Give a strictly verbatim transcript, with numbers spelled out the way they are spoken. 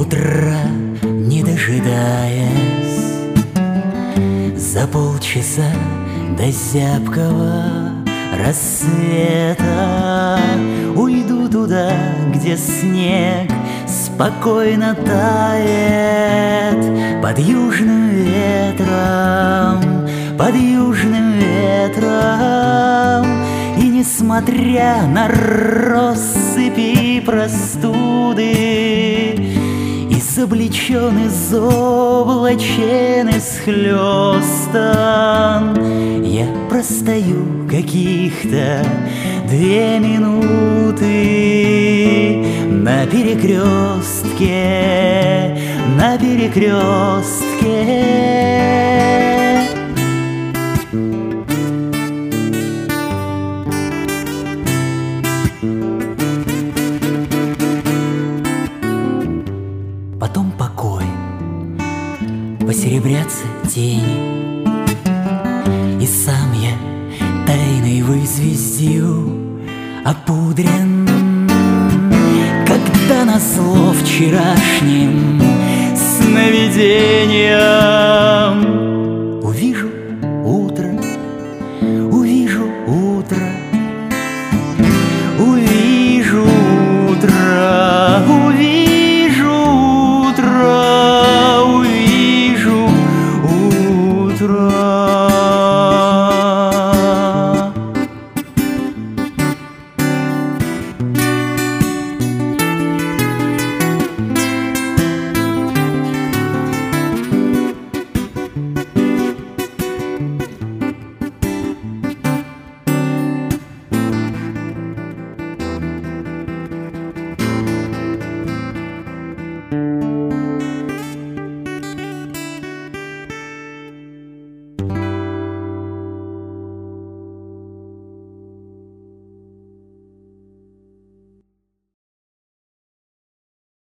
Утра не дожидаясь, за полчаса до зябкого рассвета уйду туда, где снег спокойно тает под южным ветром, под южным ветром. И несмотря на россыпи простуды, изобличен, изоблачен, исхлёстан, я простою каких-то две минуты на перекрестке, на перекрестке. Потом покой, посеребрятся тени, и сам я тайной вызвездью опудрен, когда назло вчерашним сновидениям